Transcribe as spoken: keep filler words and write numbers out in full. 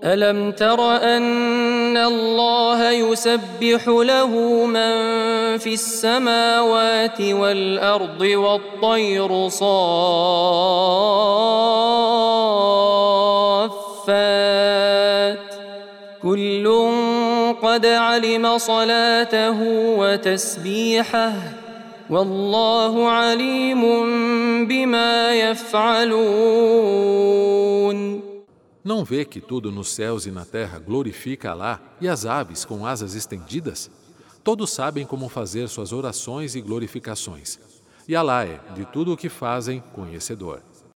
ألم تر أن الله يسبح له من في السماوات والأرض والطير صافات كل قد علم صلاته وتسبيحه والله عليم بما يفعلون. Não vê que tudo nos céus e na terra glorifica Alá e as aves com asas estendidas? Todos sabem como fazer suas orações e glorificações. E Alá é, de tudo o que fazem, conhecedor.